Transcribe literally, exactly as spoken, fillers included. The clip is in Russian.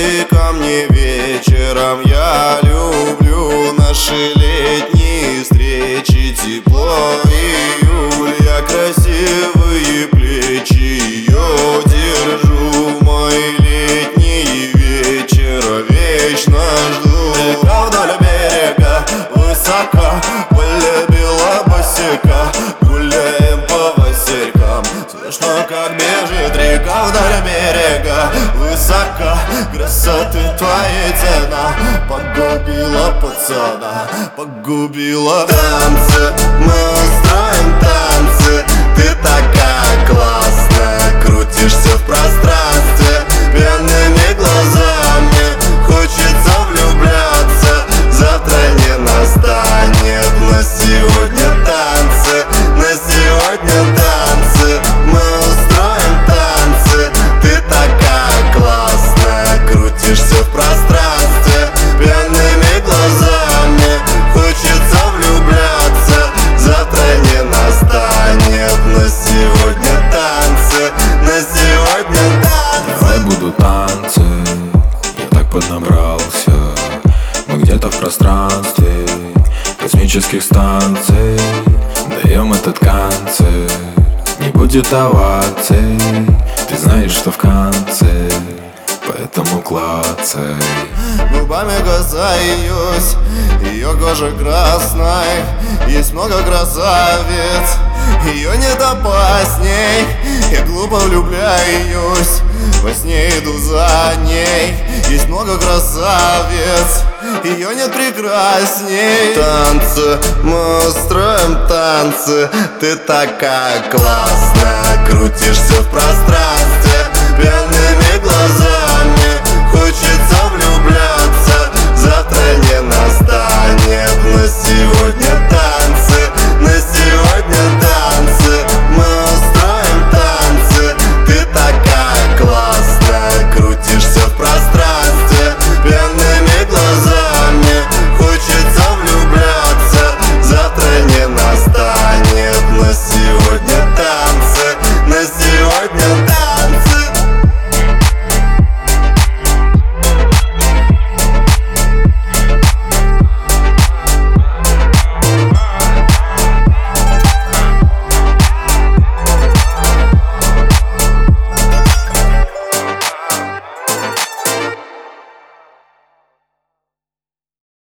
Приходи ко мне вечером, я люблю наши летние встречи. Тепло июля, красивые плечи, ее держу. Мои летние вечера вечно жду. Река вдоль берега, высоко, полюбила босика. Гуляем по василькам, слышно, как бежит река вдоль берега. Высоко, красоты твоей цена погубила пацана, погубила. Танцы, мы устроим танцы. Ты такая классная, крутишься в пространстве пьяными глазами. Хочется влюбляться, завтра не настанет. Но сегодня танцы, на сегодня танцы. Мы устроим танцы. Ты такая классная, крутишься в пространстве пьяными глазами. Хочется влюбляться, завтра не настанет. Но сегодня танцы, на сегодня танцы. Давай будут танцы, я так поднабрался. Мы где-то в пространстве космических станций даем этот концерт. Не будет оваций, ты знаешь, что в конце, поэтому клацай. Губами касаюсь ее кожи красной. Есть много красавиц, ее нет опасней. Я глупо влюбляюсь, во сне иду за ней. Есть много красавиц, ее нет прекрасней. Танцы, мы устроим танцы. Ты такая классная, крутишься в пространстве пьяными глазами. Хочется влюбляться, завтра не настанет.